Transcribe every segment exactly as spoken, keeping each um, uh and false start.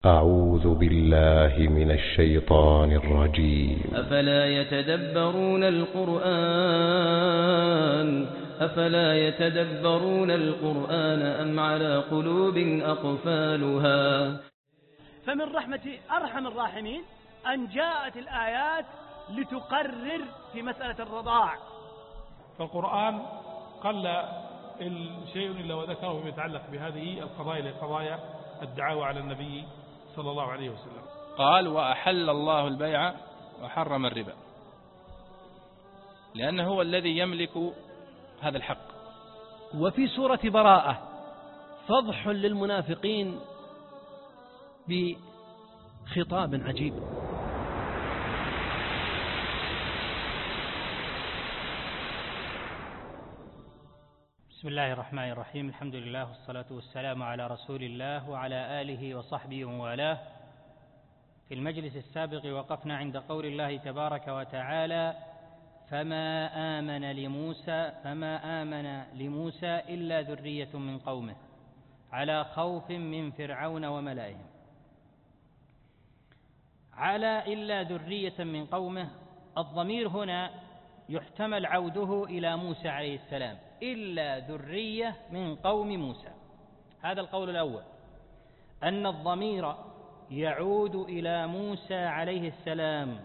أعوذ بالله من الشيطان الرجيم. أفلا يتدبرون القرآن أفلا يتدبرون القرآن أم على قلوب أقفالها. فمن رحمة أرحم الراحمين أن جاءت الآيات لتقرر في مسألة الرضاع. فالقرآن قل الشيء إلا وذكره يتعلق بهذه القضايا لقضايا الدعاوى على النبي صلى الله عليه وسلم. قال وأحل الله البيع وحرم الربا، لأنه هو الذي يملك هذا الحق. وفي سورة براءة فضح للمنافقين بخطاب عجيب. بسم الله الرحمن الرحيم. الحمد لله والصلاة والسلام على رسول الله وعلى آله وصحبه وموالاه. في المجلس السابق وقفنا عند قول الله تبارك وتعالى فما آمن لموسى فما آمن لموسى إلا ذرية من قومه على خوف من فرعون وملئهم. على إلا ذرية من قومه، الضمير هنا يحتمل عوده إلى موسى عليه السلام، إلا ذرية من قوم موسى. هذا القول الأول، أن الضمير يعود إلى موسى عليه السلام،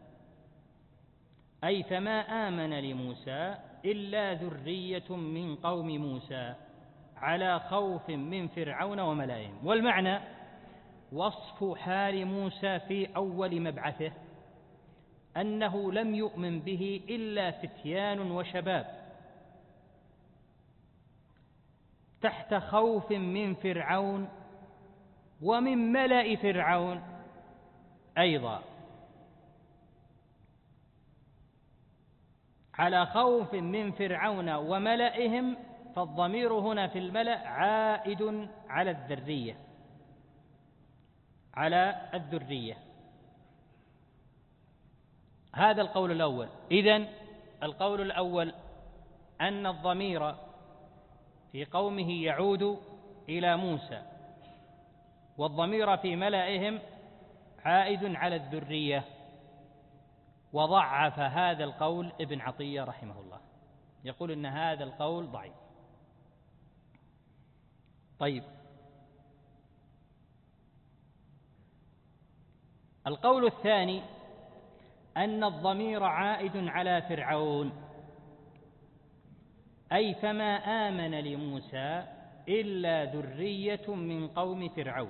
أي فما آمن لموسى إلا ذرية من قوم موسى على خوف من فرعون وملئهم. والمعنى وصف حال موسى في أول مبعثه أنه لم يؤمن به إلا فتيان وشباب تحت خوف من فرعون ومن ملأ فرعون أيضا. على خوف من فرعون وملئهم، فالضمير هنا في الملأ عائد على الذرية على الذرية. هذا القول الأول. إذن القول الأول أن الضمير في قومه يعود إلى موسى، والضمير في ملئهم عائد على الذرية. وضعف هذا القول ابن عطية رحمه الله، يقول إن هذا القول ضعيف. طيب، القول الثاني أن الضمير عائد على فرعون، أي فما آمن لموسى إلا ذرية من قوم فرعون.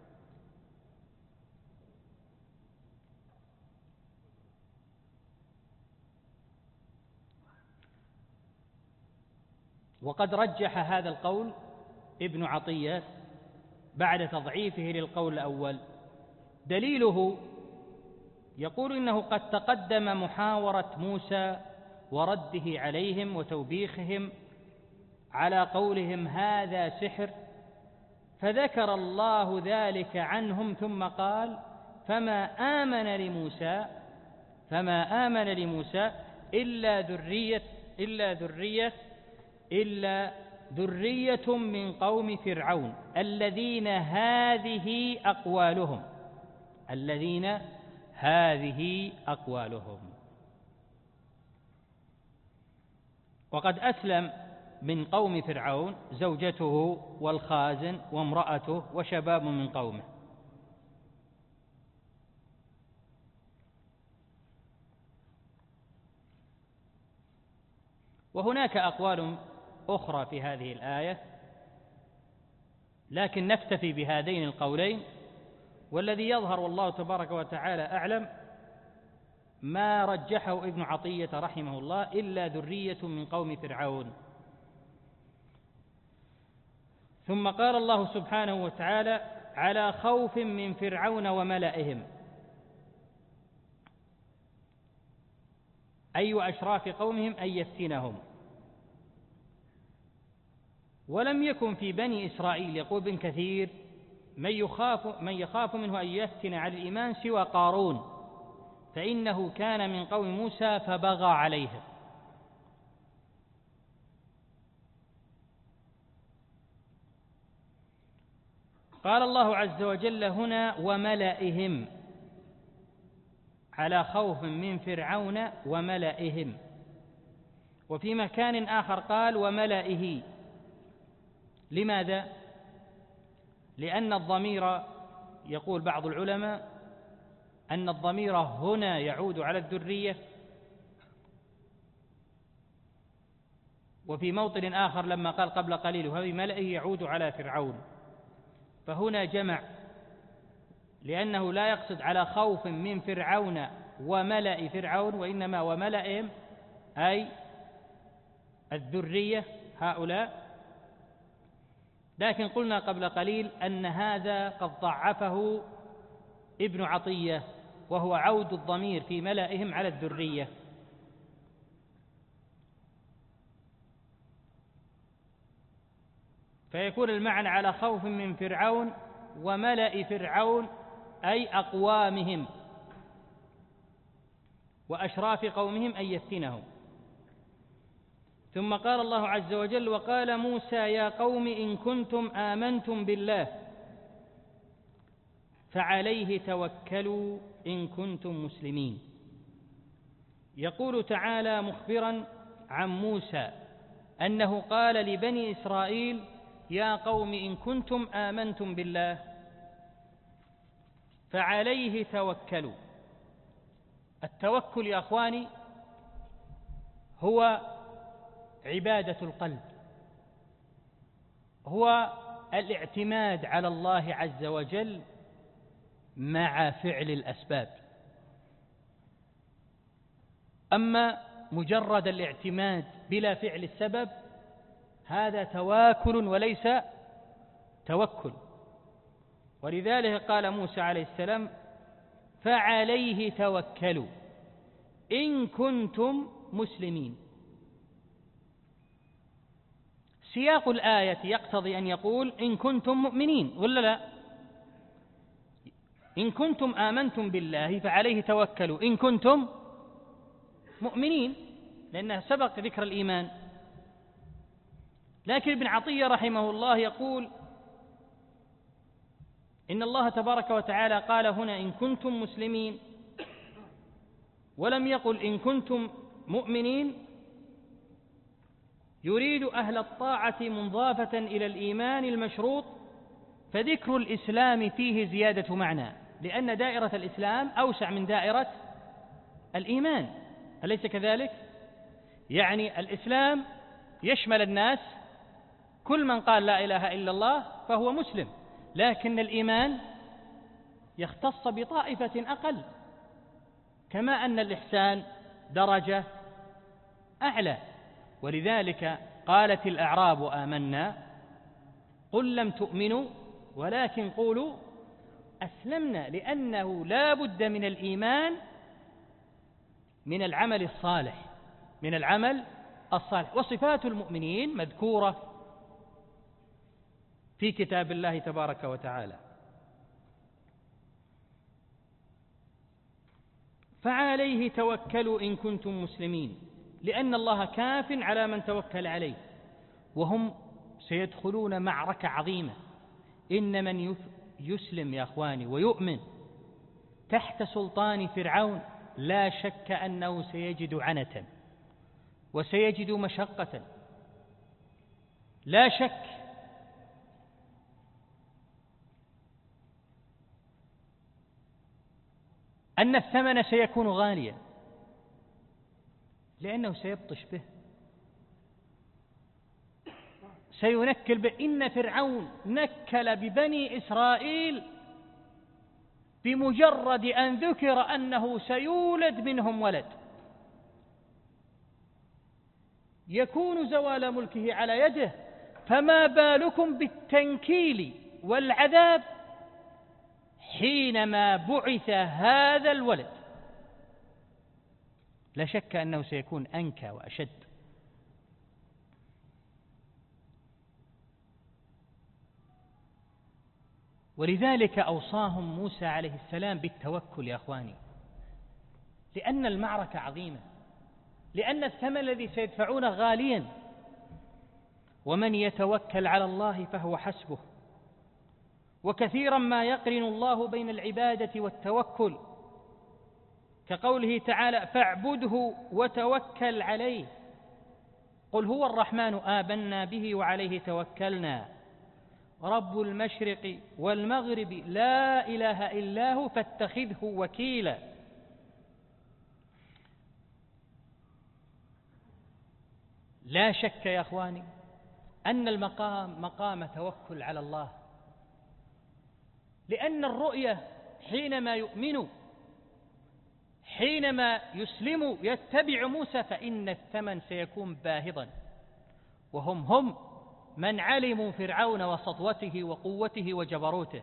وقد رجح هذا القول ابن عطية بعد تضعيفه للقول الأول. دليله يقول إنه قد تقدم محاورة موسى ورده عليهم وتوبيخهم على قولهم هذا سحر، فذكر الله ذلك عنهم ثم قال فما آمن لموسى فما آمن لموسى إلا ذرية إلا ذرية إلا ذرية من قوم فرعون الذين هذه أقوالهم الذين هذه أقوالهم. وقد أسلم من قوم فرعون زوجته والخازن وامرأته وشباب من قومه. وهناك أقوال أخرى في هذه الآية، لكن نكتفي بهذين القولين. والذي يظهر والله تبارك وتعالى أعلم ما رجحه ابن عطية رحمه الله إلا ذرية من قوم فرعون. ثم قال الله سبحانه وتعالى على خوف من فرعون وملئهم، أي أشراف قومهم أن يفتنهم. ولم يكن في بني إسرائيل، يقول ابن كثير، من يخاف, من يخاف منه أن يفتن على الإيمان سوى قارون، فإنه كان من قوم موسى فبغى عليهم. قال الله عز وجل هنا وملئهم، على خوف من فرعون وملئهم. وفي مكان آخر قال وملئه. لماذا؟ لأن الضمير، يقول بعض العلماء أن الضمير هنا يعود على الذرية، وفي موطن آخر لما قال قبل قليل وهذه ملئه يعود على فرعون، فهنا جمع، لأنه لا يقصد على خوف من فرعون وملئ فرعون، وإنما وملئهم أي الذرية هؤلاء. لكن قلنا قبل قليل أن هذا قد ضعفه ابن عطية، وهو عود الضمير في ملئهم على الذرية. فيكون المعنى على خوف من فرعون وملئ فرعون أي أقوامهم وأشراف قومهم أن يفتنهم. ثم قال الله عز وجل وقال موسى يا قوم إن كنتم آمنتم بالله فعليه توكلوا إن كنتم مسلمين. يقول تعالى مخبرا عن موسى أنه قال لبني إسرائيل يا قوم إن كنتم آمنتم بالله فعليه توكلوا. التوكل يا أخواني هو عبادة القلب، هو الاعتماد على الله عز وجل مع فعل الأسباب. أما مجرد الاعتماد بلا فعل السبب هذا تواكل وليس توكل. ولذلك قال موسى عليه السلام فعليه توكلوا إن كنتم مسلمين. سياق الآية يقتضي أن يقول إن كنتم مؤمنين ولا لا؟ إن كنتم آمنتم بالله فعليه توكلوا إن كنتم مؤمنين، لأنه سبق ذكر الإيمان. لكن ابن عطية رحمه الله يقول إن الله تبارك وتعالى قال هنا إن كنتم مسلمين، ولم يقل إن كنتم مؤمنين، يريد أهل الطاعة منضافة إلى الإيمان المشروط، فذكر الإسلام فيه زيادة معنى، لأن دائرة الإسلام أوسع من دائرة الإيمان، أليس كذلك؟ يعني الإسلام يشمل الناس، كل من قال لا إله إلا الله فهو مسلم، لكن الإيمان يختص بطائفة أقل، كما أن الإحسان درجة أعلى. ولذلك قالت الأعراب آمنا قل لم تؤمنوا ولكن قولوا أسلمنا، لأنه لا بد من الإيمان من العمل الصالح، من العمل الصالح. وصفات المؤمنين مذكورة في كتاب الله تبارك وتعالى. فعليه توكلوا إن كنتم مسلمين، لأن الله كاف على من توكل عليه، وهم سيدخلون معركة عظيمة. إن من يسلم يا أخواني ويؤمن تحت سلطان فرعون لا شك أنه سيجد عنة وسيجد مشقة، لا شك. أن الثمن سيكون غاليا، لأنه سيبطش به، سينكل به. إن فرعون نكل ببني إسرائيل بمجرد أن ذكر أنه سيولد منهم ولد، يكون زوال ملكه على يده، فما بالكم بالتنكيل والعذاب حينما بعث هذا الولد؟ لا شك أنه سيكون أنكى وأشد. ولذلك أوصاهم موسى عليه السلام بالتوكل يا أخواني، لأن المعركة عظيمة، لأن الثمن الذي سيدفعونه غاليا. ومن يتوكل على الله فهو حسبه، وكثيرا ما يقرن الله بين العبادة والتوكل، كقوله تعالى: فاعبده وتوكل عليه، قل هو الرحمن آمنا به وعليه توكلنا، رب المشرق والمغرب لا إله إلا هو فاتخذه وكيلا. لا شك يا أخواني أن المقام مقام توكل على الله، لأن الرؤية حينما يؤمن، حينما يسلم يتبع موسى، فإن الثمن سيكون باهظا، وهم هم من علموا فرعون وسطوته وقوته وجبروته،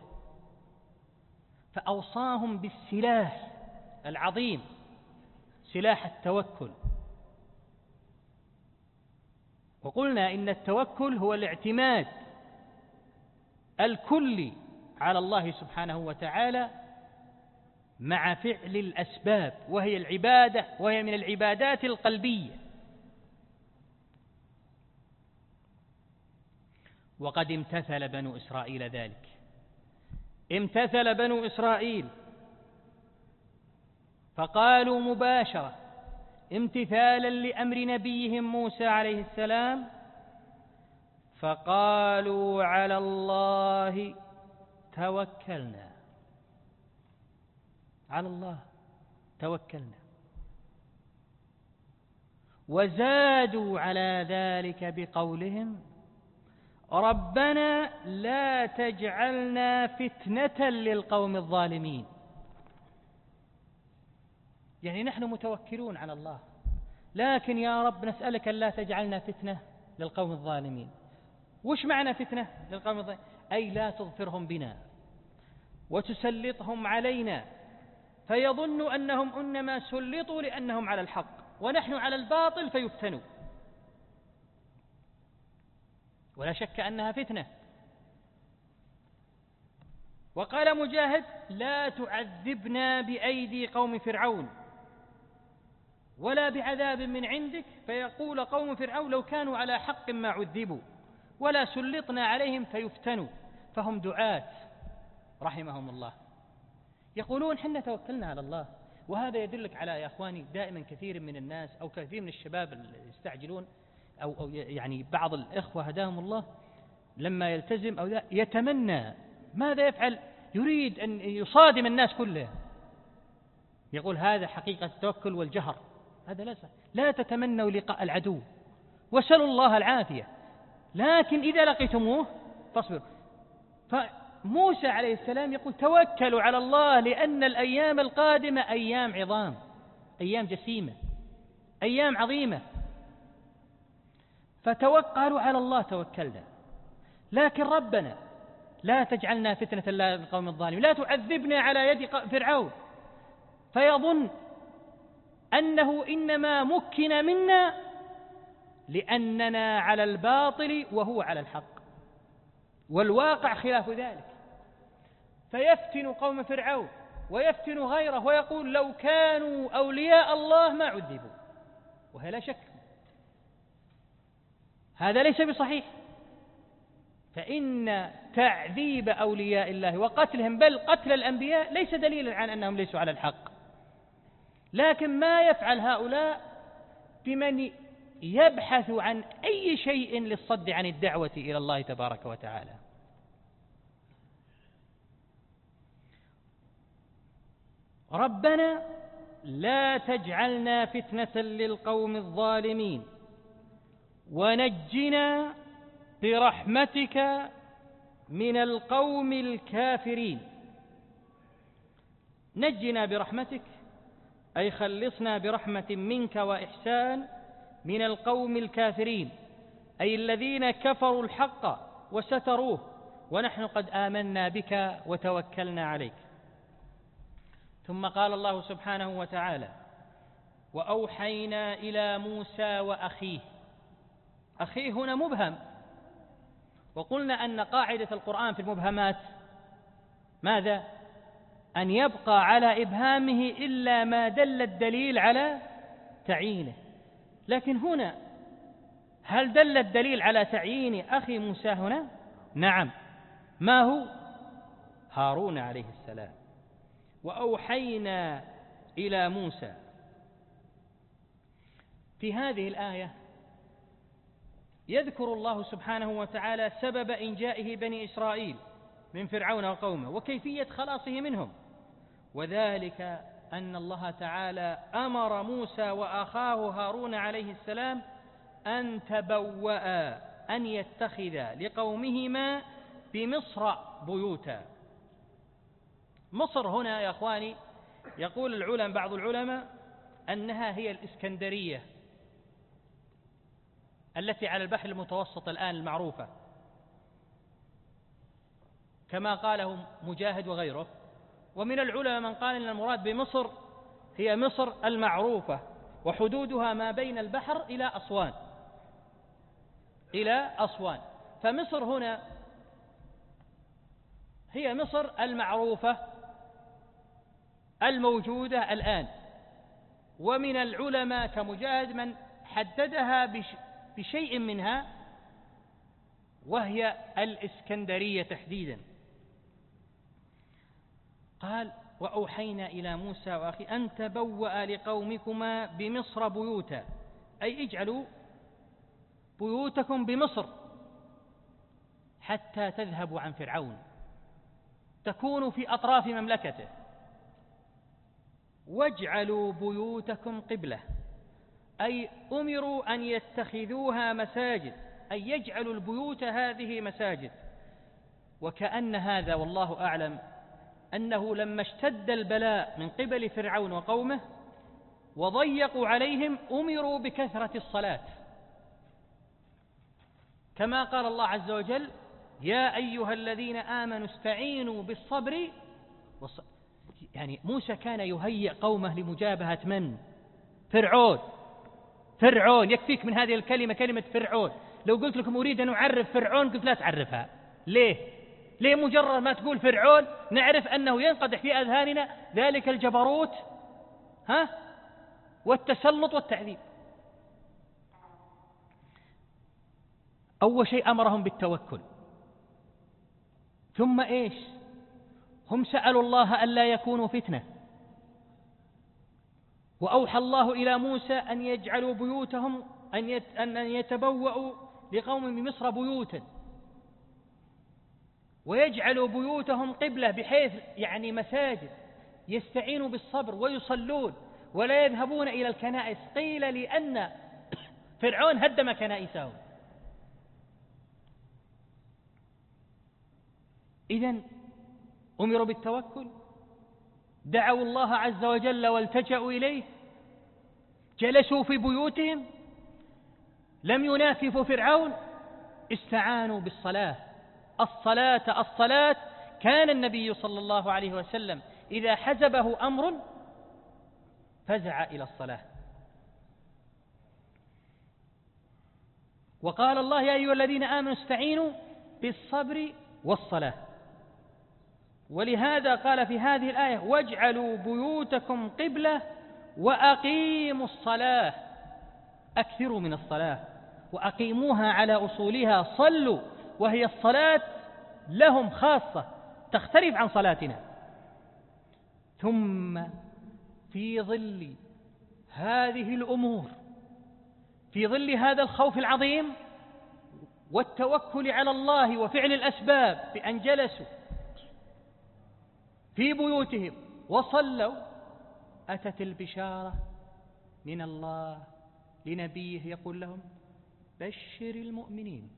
فأوصاهم بالسلاح العظيم، سلاح التوكل. وقلنا إن التوكل هو الاعتماد الكلي على الله سبحانه وتعالى مع فعل الأسباب، وهي العبادة، وهي من العبادات القلبية. وقد امتثل بنو إسرائيل ذلك، امتثل بنو إسرائيل فقالوا مباشرة امتثالا لأمر نبيهم موسى عليه السلام، فقالوا على الله توكلنا، على الله توكلنا، وزادوا على ذلك بقولهم ربنا لا تجعلنا فتنة للقوم الظالمين. يعني نحن متوكلون على الله، لكن يا رب نسألك ألا تجعلنا فتنة للقوم الظالمين. وش معنى فتنة للقوم الظالمين؟ أي لا تظفرهم بنا وتسلطهم علينا فيظنوا أنهم إنما سلطوا لأنهم على الحق ونحن على الباطل فيفتنوا. ولا شك أنها فتنة. وقال مجاهد لا تعذبنا بأيدي قوم فرعون ولا بعذاب من عندك، فيقول قوم فرعون لو كانوا على حق ما عذبوا، ولا سلطنا عليهم فيفتنوا. فهم دعاة رحمهم الله يقولون حنا توكلنا على الله. وهذا يدلك على يا أخواني دائما كثير من الناس أو كثير من الشباب اللي يستعجلون أو, أو يعني بعض الإخوة هداهم الله لما يلتزم أو يتمنى ماذا يفعل؟ يريد أن يصادم الناس كلها. يقول هذا حقيقة التوكل والجهر. هذا لا صح. لا تتمنوا لقاء العدو وسلوا الله العافية، لكن إذا لقيتموه فاصبروا. فموسى عليه السلام يقول توكلوا على الله لأن الأيام القادمة أيام عظام، أيام جسيمة، أيام عظيمة، فتوكلوا على الله توكلنا. لكن ربنا لا تجعلنا فتنة للقوم الظالمين، لا تعذبنا على يد فرعون فيظن أنه إنما مكن منا لأننا على الباطل وهو على الحق، والواقع خلاف ذلك. فيفتن قوم فرعون ويفتن غيره ويقول لو كانوا أولياء الله ما عذبوا، وهي لا شك هذا ليس بصحيح. فإن تعذيب أولياء الله وقتلهم بل قتل الأنبياء ليس دليلا عن أنهم ليسوا على الحق. لكن ما يفعل هؤلاء بمن يبحث عن أي شيء للصد عن الدعوة إلى الله تبارك وتعالى. ربنا لا تجعلنا فتنة للقوم الظالمين ونجنا برحمتك من القوم الكافرين. نجنا برحمتك أي خلصنا برحمة منك وإحسان من القوم الكافرين، أي الذين كفروا الحق وستروه ونحن قد آمنا بك وتوكلنا عليك. ثم قال الله سبحانه وتعالى وأوحينا إلى موسى وأخيه. أخيه هنا مبهم، وقلنا أن قاعدة القرآن في المبهمات ماذا؟ أن يبقى على إبهامه إلا ما دل الدليل على تعيينه. لكن هنا هل دل الدليل على تعيين أخي موسى هنا؟ نعم. ما هو؟ هارون عليه السلام. وأوحينا إلى موسى. في هذه الآية يذكر الله سبحانه وتعالى سبب إنجائه بني إسرائيل من فرعون وقومه وكيفية خلاصه منهم، وذلك أن الله تعالى أمر موسى وأخاه هارون عليه السلام أن تبوأ أن يتخذ لقومهما بمصر بيوتا. مصر هنا يا أخواني يقول العلماء بعض العلماء أنها هي الإسكندرية التي على البحر المتوسط الآن المعروفة، كما قاله مجاهد وغيره. ومن العلماء من قال أن المراد بمصر هي مصر المعروفة وحدودها ما بين البحر إلى أسوان إلى أسوان فمصر هنا هي مصر المعروفة الموجودة الآن. ومن العلماء كمجاهد من حددها بشيء منها وهي الإسكندرية تحديدا. قال وأوحينا إلى موسى وأخي أن تبوأ لقومكما بمصر بيوتا، أي اجعلوا بيوتكم بمصر حتى تذهبوا عن فرعون، تكونوا في أطراف مملكته. واجعلوا بيوتكم قبلة، أي أمروا أن يتخذوها مساجد، أي يجعلوا البيوت هذه مساجد. وكأن هذا والله أعلم أنه لما اشتد البلاء من قبل فرعون وقومه وضيقوا عليهم أمروا بكثرة الصلاة، كما قال الله عز وجل يا أيها الذين آمنوا استعينوا بالصبر والص... يعني موسى كان يهيئ قومه لمجابهة من؟ فرعون. فرعون يكفيك من هذه الكلمة كلمة فرعون. لو قلت لكم أريد أن أعرف فرعون قلت لا تعرفها. ليه؟ ليه مجرد ما تقول فرعون نعرف أنه ينقدح في أذهاننا ذلك الجبروت ها والتسلط والتعذيب. أول شيء أمرهم بالتوكل، ثم إيش؟ هم سألوا الله ألا يكونوا فتنة، وأوحى الله إلى موسى أن يجعلوا بيوتهم أن يتبوأوا لقوم بمصر بيوتا، ويجعلوا بيوتهم قبلة بحيث يعني مساجد يستعينوا بالصبر ويصلون ولا يذهبون إلى الكنائس. قيل لأن فرعون هدم كنائسهم. إذن أمروا بالتوكل، دعوا الله عز وجل والتجأوا إليه، جلسوا في بيوتهم، لم يناففوا فرعون، استعانوا بالصلاة. الصلاة الصلاة كان النبي صلى الله عليه وسلم إذا حزبه أمر فزع إلى الصلاة. وقال الله يا أيها الذين آمنوا استعينوا بالصبر والصلاة. ولهذا قال في هذه الآية واجعلوا بيوتكم قبلة وأقيموا الصلاة، أكثروا من الصلاة وأقيموها على أصولها. صلوا، وهي الصلاة لهم خاصة تختلف عن صلاتنا. ثم في ظل هذه الأمور، في ظل هذا الخوف العظيم والتوكل على الله وفعل الأسباب، بأن جلسوا في بيوتهم وصلوا، أتت البشارة من الله لنبيه يقول لهم بشر المؤمنين،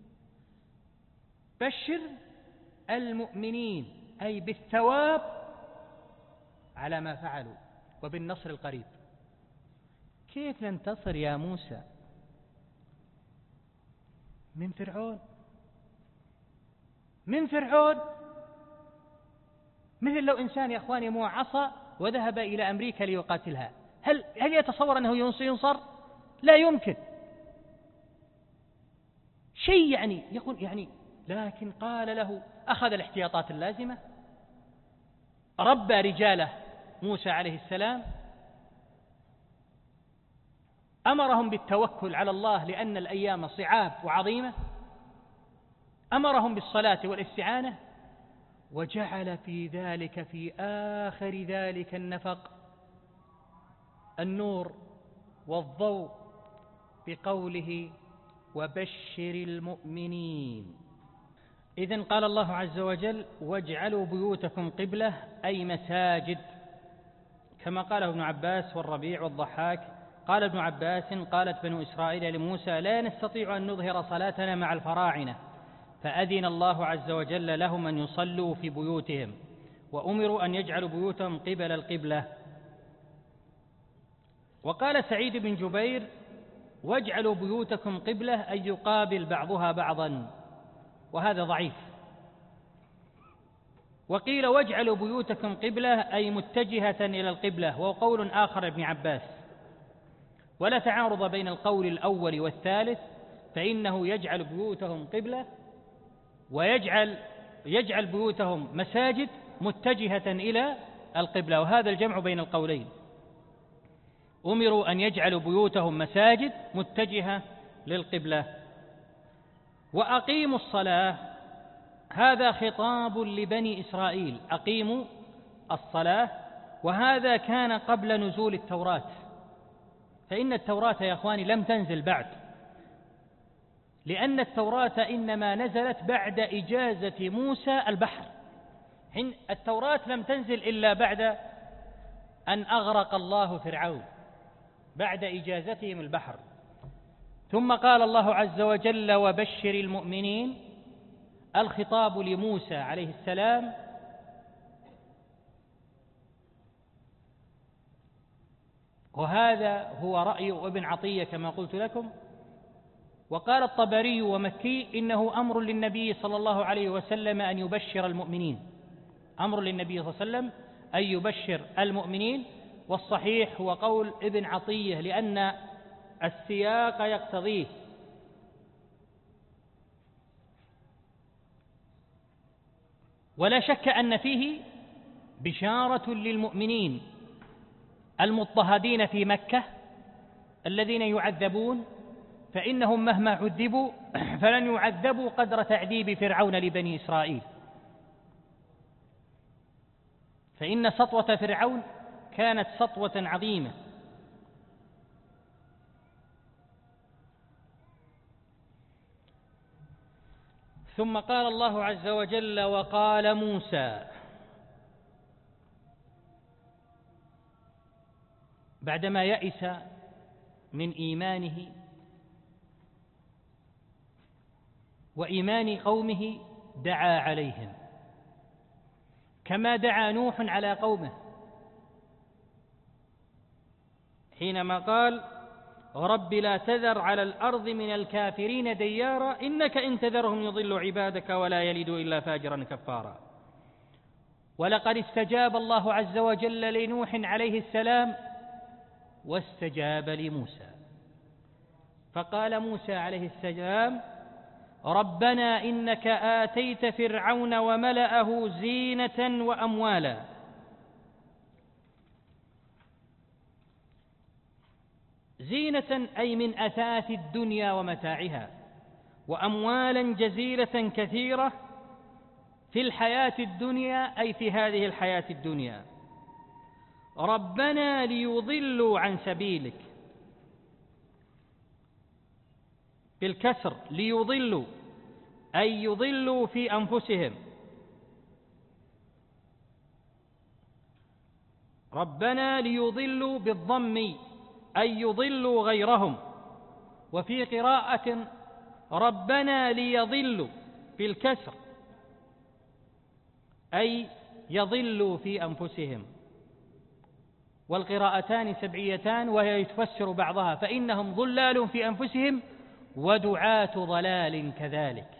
بشر المؤمنين، أي بالثواب على ما فعلوا وبالنصر القريب. كيف ننتصر يا موسى من فرعون؟ من فرعون مثل لو إنسان يا أخواني معه عصا وذهب إلى أمريكا ليقاتلها، هل هل يتصور أنه ينصر؟ لا يمكن. شيء يعني يقول يعني، لكن قال له أخذ الاحتياطات اللازمة، ربى رجاله موسى عليه السلام، أمرهم بالتوكل على الله لأن الأيام صعاب وعظيمة، أمرهم بالصلاة والاستعانة، وجعل في ذلك في آخر ذلك النفق النور والضوء بقوله وبشر المؤمنين. إذن قال الله عز وجل واجعلوا بيوتكم قبلة أي مساجد، كما قاله ابن عباس والربيع والضحاك. قال ابن عباس قالت بنو إسرائيل لموسى لا نستطيع أن نظهر صلاتنا مع الفراعنة، فأذن الله عز وجل لهم أن يصلوا في بيوتهم، وأمروا أن يجعلوا بيوتهم قبل القبلة. وقال سعيد بن جبير واجعلوا بيوتكم قبلة أي يقابل بعضها بعضا، وهذا ضعيف. وقيل واجعلوا بيوتكم قبلة أي متجهة إلى القبلة، وهو قول آخر ابن عباس، ولا تعارض بين القول الأول والثالث، فإنه يجعل بيوتهم قبلة ويجعل يجعل بيوتهم مساجد متجهة إلى القبلة، وهذا الجمع بين القولين. أمروا أن يجعلوا بيوتهم مساجد متجهة للقبلة. وأقيموا الصلاة هذا خطاب لبني إسرائيل، أقيموا الصلاة، وهذا كان قبل نزول التوراة، فإن التوراة يا أخواني لم تنزل بعد، لأن التوراة إنما نزلت بعد إجازة موسى البحر. التوراة لم تنزل إلا بعد أن أغرق الله فرعون، بعد إجازتهم البحر. ثم قال الله عز وجل وبشر المؤمنين، الخطاب لموسى عليه السلام، وهذا هو رأي ابن عطية كما قلت لكم. وقال الطبري ومكي إنه أمر للنبي صلى الله عليه وسلم أن يبشر المؤمنين، أمر للنبي صلى الله عليه وسلم أن يبشر المؤمنين. والصحيح هو قول ابن عطية لأن السياق يقتضيه. ولا شك أن فيه بشارة للمؤمنين المضطهدين في مكة الذين يعذبون، فإنهم مهما عذبوا فلن يعذبوا قدر تعذيب فرعون لبني إسرائيل، فإن سطوة فرعون كانت سطوة عظيمة. ثم قال الله عز وجل وقال موسى، بعدما يئس من إيمانه وإيمان قومه دعا عليهم كما دعا نوح على قومه حينما قال رب لا تذر على الأرض من الكافرين ديارا إنك إن تذرهم يضلوا عبادك ولا يلدوا إلا فاجرا كفارا. ولقد استجاب الله عز وجل لنوح عليه السلام واستجاب لموسى، فقال موسى عليه السلام ربنا إنك آتيت فرعون وملأه زينة وأموالا زينة أي من أثاث الدنيا ومتاعها، وأموالا جزيلة كثيرة في الحياة الدنيا أي في هذه الحياة الدنيا. ربنا ليضلوا عن سبيلك، بالكسر ليضلوا أي يضلوا في أنفسهم. ربنا ليضلوا بالضم أي يضلوا غيرهم. وفي قراءة ربنا ليضلوا بالكسر أي يضلوا في أنفسهم. والقراءتان سبعيتان وهي يتفسر بعضها فإنهم ضلال في أنفسهم ودعاة ضلال كذلك.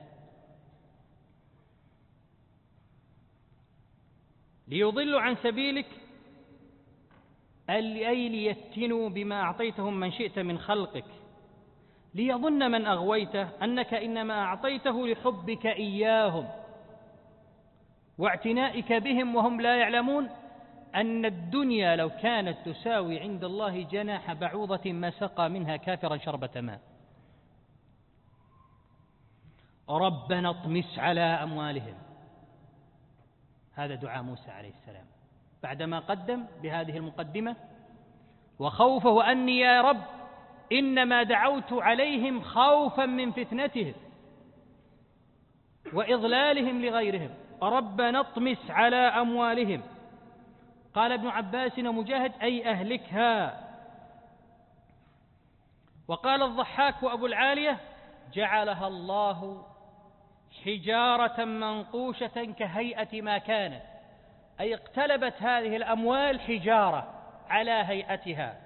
ليضلوا عن سبيلك أي ليفتنوا بما أعطيتهم من شئت من خلقك، ليظن من أغويته أنك إنما أعطيته لحبك إياهم واعتنائك بهم وهم لا يعلمون أن الدنيا لو كانت تساوي عند الله جناح بعوضة ما سقى منها كافرا شربة ماء. ربنا اطمس على أموالهم هذا دعاء موسى عليه السلام بعدما قدم بهذه المقدمة: وخوفه أني يا رب إنما دعوت عليهم خوفا من فتنتهم وإضلالهم لغيرهم ربنا اطمس على أموالهم. قال ابن عباس ومجاهد: أي أهلكها. وقال الضحاك وأبو العالية: جعلها الله حجارة منقوشة كهيئة ما كانت، أي اقتلبت هذه الأموال حجارة على هيئتها.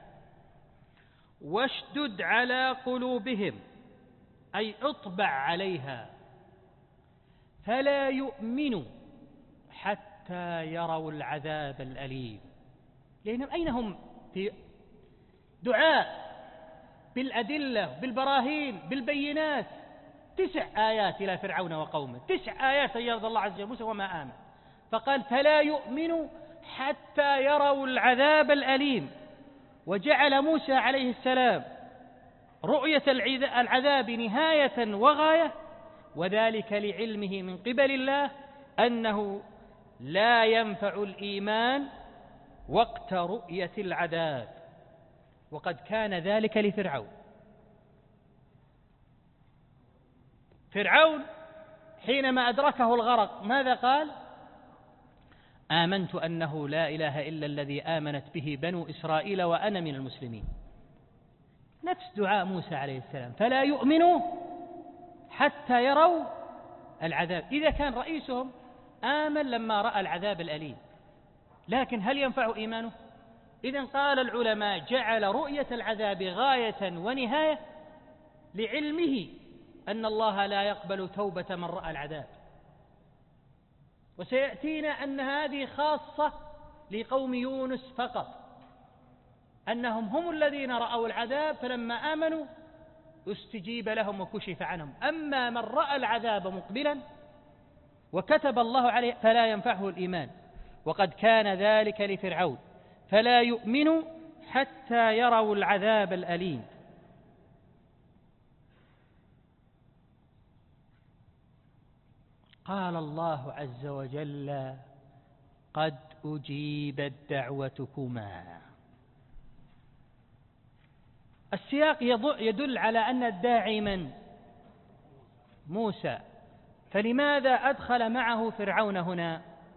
واشدد على قلوبهم، أي اطبع عليها، فلا يؤمنوا حتى يروا العذاب الأليم. لأنهم أين هم في دعاء بالأدلة بالبراهين بالبينات؟ تسع آيات إلى فرعون وقومه، تسع آيات يرضى الله عز وجل موسى وما آمن، فقال فلا يؤمنوا حتى يروا العذاب الأليم. وجعل موسى عليه السلام رؤية العذاب نهاية وغاية، وذلك لعلمه من قبل الله أنه لا ينفع الإيمان وقت رؤية العذاب، وقد كان ذلك لفرعون. فرعون حينما أدركه الغرق ماذا قال؟ آمنت أنه لا إله إلا الذي آمنت به بنو إسرائيل وأنا من المسلمين. نفس دعاء موسى عليه السلام: فلا يؤمنوا حتى يروا العذاب. إذا كان رئيسهم آمن لما رأى العذاب الأليم، لكن هل ينفع إيمانه؟ إذن قال العلماء: جعل رؤية العذاب غاية ونهاية لعلمه أن الله لا يقبل توبة من رأى العذاب. وسيأتينا أن هذه خاصة لقوم يونس فقط، أنهم هم الذين رأوا العذاب فلما آمنوا استجيب لهم وكشف عنهم. أما من رأى العذاب مقبلا وكتب الله عليه فلا ينفعه الإيمان، وقد كان ذلك لفرعون: فلا يؤمنوا حتى يروا العذاب الأليم. قال الله عز وجل: قد أجيبت دعوتكما. السياق يدل على أن الداعي من؟ موسى. فلماذا أدخل معه فرعون هنا؟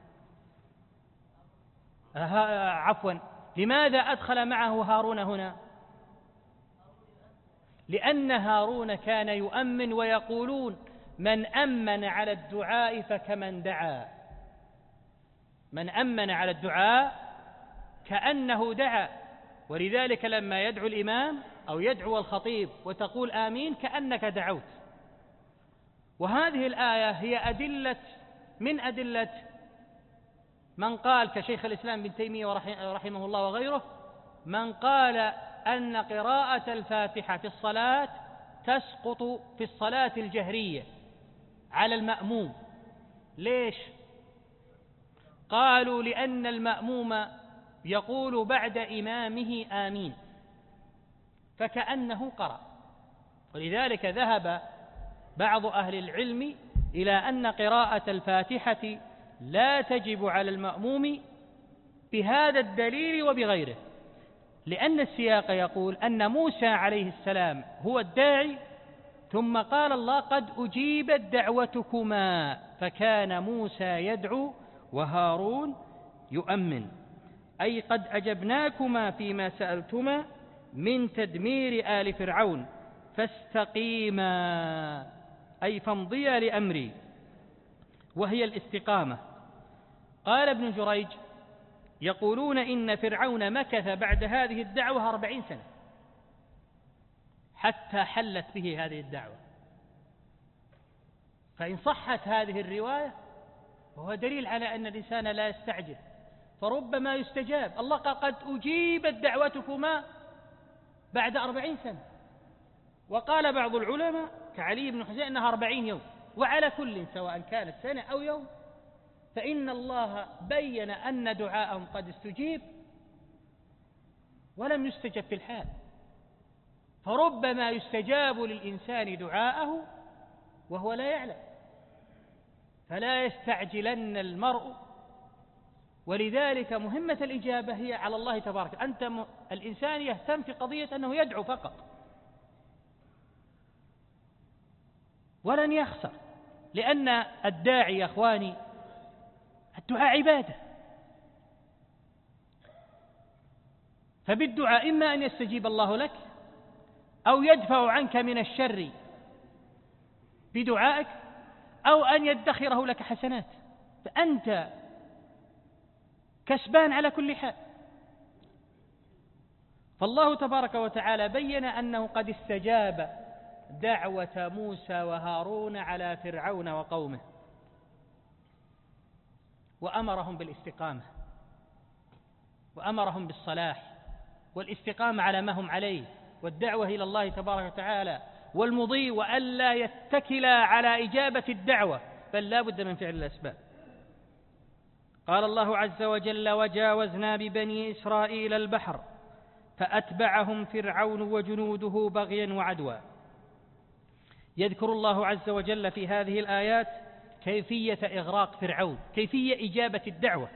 آه عفوا لماذا أدخل معه هارون هنا؟ لأن هارون كان يؤمن ويقولون: من أمن على الدعاء فكمن دعا. من أمن على الدعاء كأنه دعا، ولذلك لما يدعو الإمام أو يدعو الخطيب وتقول آمين كأنك دعوت. وهذه الآية هي أدلة من أدلة من قال كشيخ الإسلام بن تيمية ورحمه الله وغيره، من قال أن قراءة الفاتحة في الصلاة تسقط في الصلاة الجهرية على المأموم. ليش؟ قالوا لأن المأموم يقول بعد إمامه آمين فكأنه قرأ، ولذلك ذهب بعض أهل العلم إلى أن قراءة الفاتحة لا تجب على المأموم بهذا الدليل وبغيره، لأن السياق يقول أن موسى عليه السلام هو الداعي، ثم قال الله: قد أجيبت دعوتكما، فكان موسى يدعو وهارون يؤمن، أي قد أجبناكما فيما سألتما من تدمير آل فرعون فاستقيما، أي فامضيا لأمري، وهي الاستقامة. قال ابن جريج: يقولون إن فرعون مكث بعد هذه الدعوة أربعين سنة حتى حلت به هذه الدعوة، فإن صحت هذه الرواية وهو دليل على أن الإنسان لا يستعجل، فربما يستجاب. الله قال: قد أجيبت دعوتكما بعد أربعين سنة. وقال بعض العلماء كعلي بن حسين أنها أربعين يوم. وعلى كل سواء كانت سنة أو يوم فإن الله بين أن دعاءهم قد استجيب ولم يستجب في الحال، فربما يستجاب للإنسان دعاءه وهو لا يعلم. فلا يستعجلن المرء ولذلك مهمة الإجابة هي على الله تبارك. أنت م... الإنسان يهتم في قضية أنه يدعو فقط ولن يخسر، لأن الداعي يا أخواني الدعاء عبادة، فبالدعاء إما أن يستجيب الله لك أو يدفع عنك من الشر بدعائك أو أن يدخره لك حسنات، فأنت كسبان على كل حال. فالله تبارك وتعالى بين أنه قد استجاب دعوة موسى وهارون على فرعون وقومه وأمرهم بالاستقامة وأمرهم بالصلاح والاستقامة على ما هم عليه والدعوة إلى الله تبارك وتعالى والمضي، وألا يتكل على إجابة الدعوة بل لا بد من فعل الأسباب. قال الله عز وجل: وجاوزنا ببني إسرائيل البحر فأتبعهم فرعون وجنوده بغيا وعدوا. يذكر الله عز وجل في هذه الآيات كيفية إغراق فرعون، كيفية إجابة الدعوة.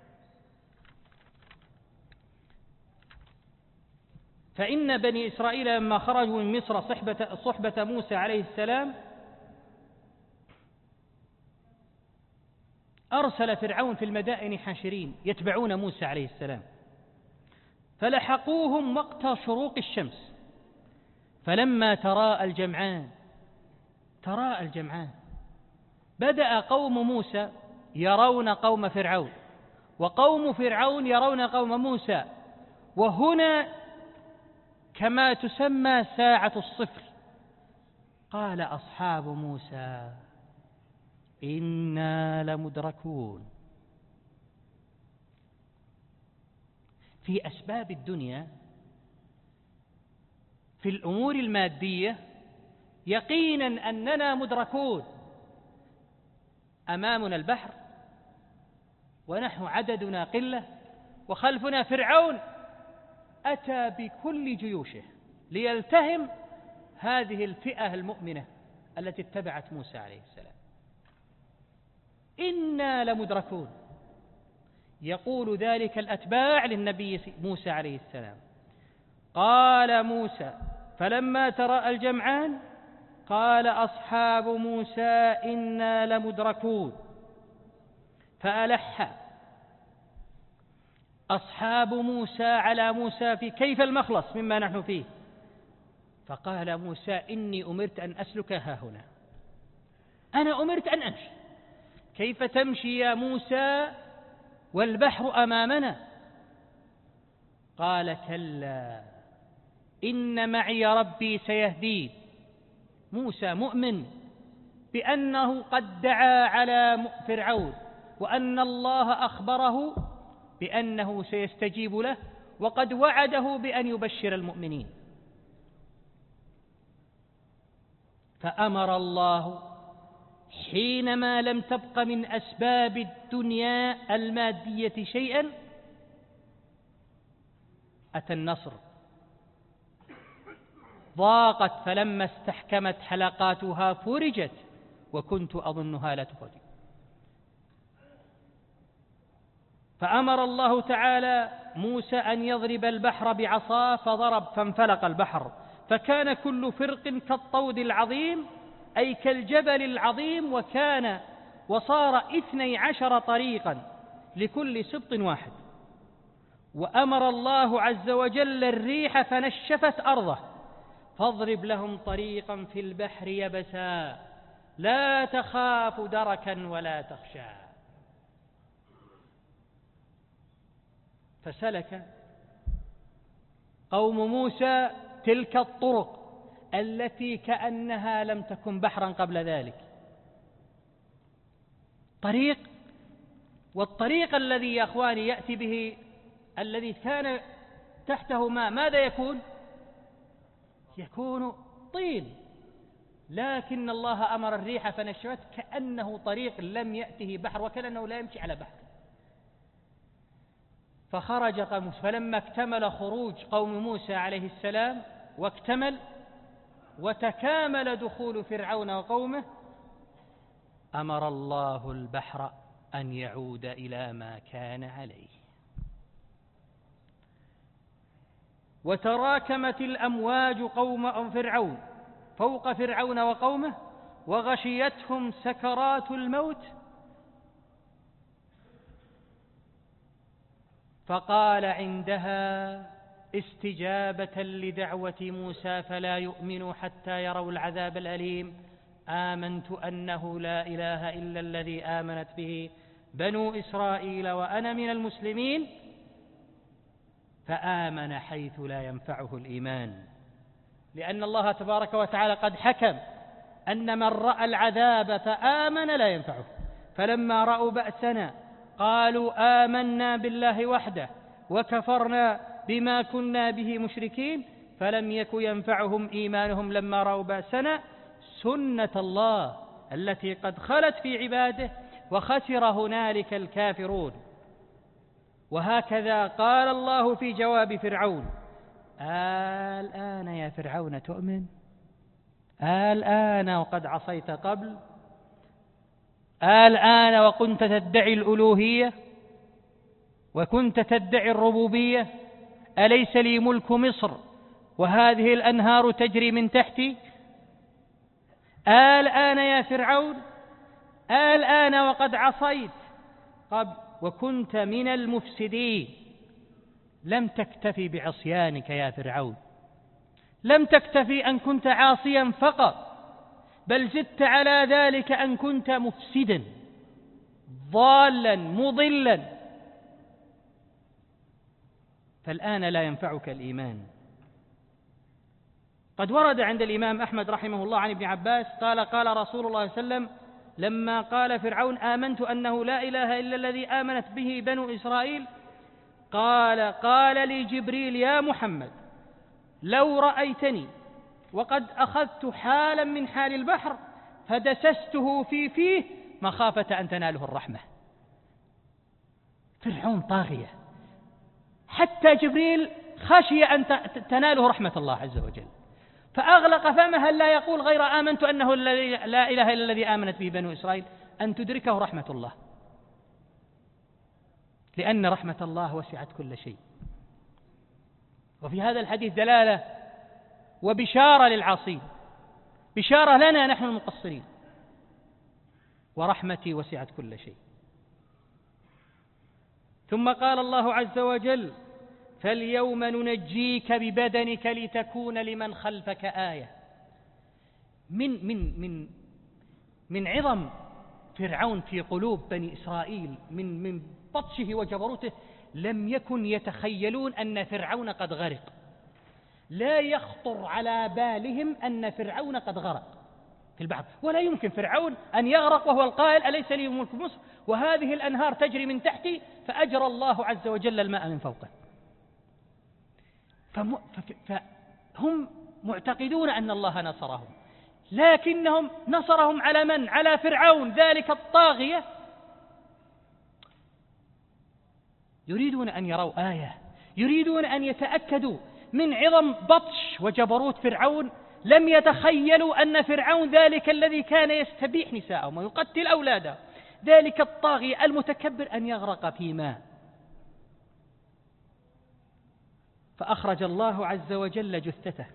فإن بني إسرائيل لما خرجوا من مصر صحبة, صحبة موسى عليه السلام أرسل فرعون في المدائن حاشرين يتبعون موسى عليه السلام، فلحقوهم وقت شروق الشمس، فلما تراءى الجمعان تراءى الجمعان بدأ قوم موسى يرون قوم فرعون وقوم فرعون يرون قوم موسى، وهنا كما تسمى ساعة الصفر. قال أصحاب موسى إنا لمدركون. في أسباب الدنيا في الأمور المادية يقينا أننا مدركون، أمامنا البحر ونحن عددنا قلة وخلفنا فرعون أتى بكل جيوشه ليلتهم هذه الفئة المؤمنة التي اتبعت موسى عليه السلام. إنا لمدركون، يقول ذلك الأتباع للنبي موسى عليه السلام. قال موسى فلما تراءى الجمعان قال أصحاب موسى إنا لمدركون، فألح أصحاب موسى على موسى في كيف المخلص مما نحن فيه، فقال موسى إني أمرت أن أسلك ها هنا، أنا أمرت أن أمشي. كيف تمشي يا موسى والبحر أمامنا؟ قال كلا إن معي ربي سيهدين. موسى مؤمن بأنه قد دعا على فرعون وأن الله أخبره بأنه سيستجيب له وقد وعده بأن يبشر المؤمنين. فأمر الله حينما لم تبق من أسباب الدنيا المادية شيئا أتى النصر، ضاقت فلما استحكمت حلقاتها فرجت وكنت أظنها لا تفرج. فأمر الله تعالى موسى أن يضرب البحر بعصاه فضرب فانفلق البحر، فكان كل فرق كالطود العظيم أي كالجبل العظيم، وكان وصار اثني عشر طريقا لكل سبط واحد. وأمر الله عز وجل الريح فنشفت أرضه فاضرب لهم طريقا في البحر يبسا لا تخاف دركا ولا تخشى. فسلك قوم موسى تلك الطرق التي كأنها لم تكن بحرا قبل ذلك، طريق، والطريق الذي يا أخواني يأتي به الذي كان تحته ماء ماذا يكون؟ يكون طين، لكن الله أمر الريح فنشفت كأنه طريق لم يأته بحر وكأنه لا يمشي على بحر. فخرج قوم موسى، فلما اكتمل خروج قوم موسى عليه السلام واكتمل وتكامل دخول فرعون وقومه أمر الله البحر أن يعود إلى ما كان عليه. وتراكمت الأمواج قوم فرعون فوق فرعون وقومه وغشيتهم سكرات الموت فقال عندها استجابة لدعوة موسى فلا يؤمنوا حتى يروا العذاب الأليم آمنت أنه لا إله إلا الذي آمنت به بنو إسرائيل وأنا من المسلمين فآمن حيث لا ينفعه الإيمان، لأن الله تبارك وتعالى قد حكم أن من رأى العذاب فآمن لا ينفعه. فلما رأوا بأسنا قالوا آمنا بالله وحده وكفرنا بما كنا به مشركين فلم يك ينفعهم إيمانهم لما رأوا بأسنا سنة الله التي قد خلت في عباده وخسر هنالك الكافرون. وهكذا قال الله في جواب فرعون الآن يا فرعون تؤمن الآن وقد عصيت قبل الآن وكنت تدعي الألوهية وكنت تدعي الربوبية أليس لي ملك مصر وهذه الأنهار تجري من تحتي الآن يا فرعون الآن وقد عصيت قبل وكنت من المفسدين. لم تكتفي بعصيانك يا فرعون، لم تكتفي أن كنت عاصيا فقط، بل زدت على ذلك أن كنت مفسدا ضالا مضلا. فالآن لا ينفعك الإيمان. قد ورد عند الإمام أحمد رحمه الله عن ابن عباس قال قال رسول الله صلى الله عليه وسلم لما قال فرعون آمنت أنه لا إله إلا الذي آمنت به بنو إسرائيل قال قال لي جبريل يا محمد لو رأيتني وقد أخذت حالا من حال البحر فدسسته في فيه مخافة أن تناله الرحمة. فرعون طاغية حتى جبريل خشي أن تناله رحمة الله عز وجل فأغلق فمه لا يقول غير آمنت أنه لا إله إلا الذي آمنت به بنو إسرائيل أن تدركه رحمة الله، لأن رحمة الله وسعت كل شيء. وفي هذا الحديث دلالة وبشارة للعاصين، بشارة لنا نحن المقصرين، ورحمتي وسعت كل شيء. ثم قال الله عز وجل فاليوم ننجيك ببدنك لتكون لمن خلفك آية. من من من من عظم فرعون في قلوب بني إسرائيل من من بطشه وجبروته لم يكن يتخيلون أن فرعون قد غرق، لا يخطر على بالهم أن فرعون قد غرق في البحر، ولا يمكن فرعون أن يغرق وهو القائل أليس لي ملك مصر وهذه الأنهار تجري من تحتي فأجرى الله عز وجل الماء من فوقه. فهم معتقدون أن الله نصرهم، لكنهم نصرهم على من؟ على فرعون ذلك الطاغية. يريدون أن يروا آية، يريدون أن يتأكدوا من عظم بطش وجبروت فرعون. لم يتخيلوا أن فرعون ذلك الذي كان يستبيح نساءهم ويقتل أولاده، ذلك الطاغية المتكبر أن يغرق في ماء. فأخرج الله عز وجل جثته.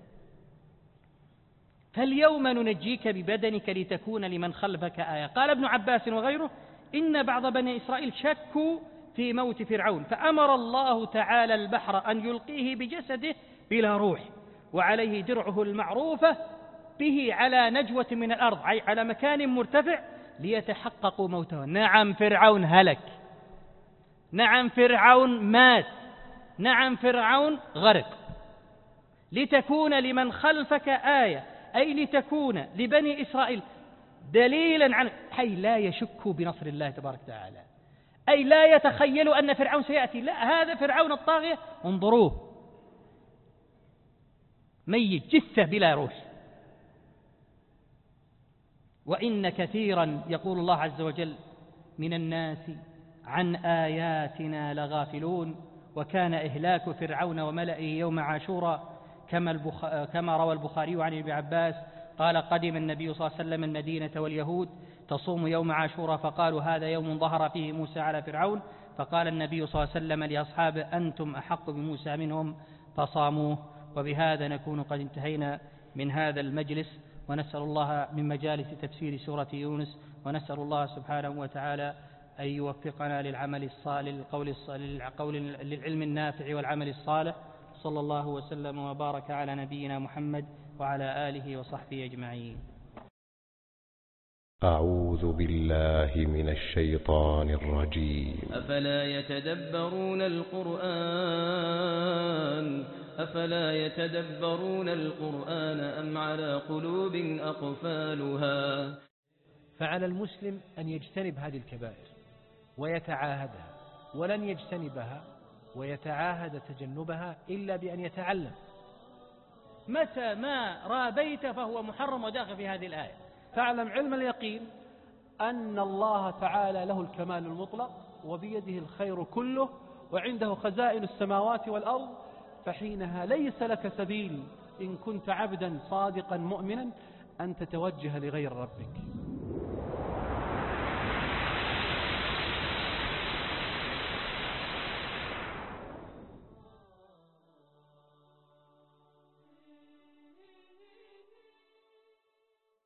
فاليوم ننجيك ببدنك لتكون لمن خلفك آية. قال ابن عباس وغيره إن بعض بني إسرائيل شكوا في موت فرعون فأمر الله تعالى البحر أن يلقيه بجسده بلا روح وعليه درعه المعروفة به على نجوة من الأرض، أي على مكان مرتفع ليتحققوا موته. نعم فرعون هلك، نعم فرعون مات، نعم فرعون غرق. لتكون لمن خلفك آية أي لتكون لبني إسرائيل دليلا عن حي لا يشكوا بنصر الله تبارك وتعالى، أي لا يتخيلوا أن فرعون سيأتي، لا هذا فرعون الطاغية انظروه ميت جثة بلا روح. وإن كثيرا يقول الله عز وجل من الناس عن آياتنا لغافلون وكان إهلاك فرعون وملئه يوم عاشوراء كما, البخ... كما روى البخاري عن ابن عباس قال قدم النبي صلى الله عليه وسلم المدينة واليهود تصوم يوم عاشوراء، فقالوا هذا يوم ظهر فيه موسى على فرعون، فقال النبي صلى الله عليه وسلم لأصحابه أنتم أحق بموسى منهم فصاموه. وبهذا نكون قد انتهينا من هذا المجلس، ونسأل الله من مجالس تفسير سورة يونس، ونسأل الله سبحانه وتعالى أن يوفقنا للعمل الصالح للقول للقول للعلم النافع والعمل الصالح. صلى الله وسلم وبارك على نبينا محمد وعلى آله وصحبه أجمعين. أعوذ بالله من الشيطان الرجيم. أفلا يتدبرون القرآن أفلا يتدبرون القرآن أم على قلوب أقفالها. فعلى المسلم أن يجتنب هذه الكبائر ويتعاهدها، ولن يجتنبها ويتعاهد تجنبها إلا بأن يتعلم. متى ما رابيت فهو محرم وداخل في هذه الآية. فاعلم علم اليقين أن الله تعالى له الكمال المطلق وبيده الخير كله وعنده خزائن السماوات والأرض، فحينها ليس لك سبيل إن كنت عبدا صادقا مؤمنا أن تتوجه لغير ربك.